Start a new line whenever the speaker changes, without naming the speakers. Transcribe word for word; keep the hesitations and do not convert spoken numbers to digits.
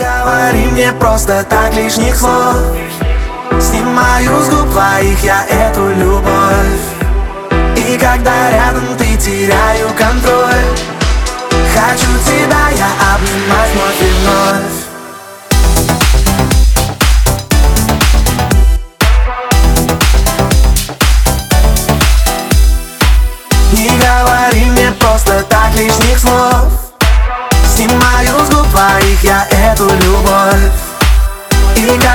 говори мне просто так лишних слов. Снимаю с губ твоих я эту любовь. И когда рядом ты, теряю контроль. Хочу тебя я обнимать вновь и вновь. Не говори мне просто так лишних слов. Снимаю с губ твоих я эту любовь. И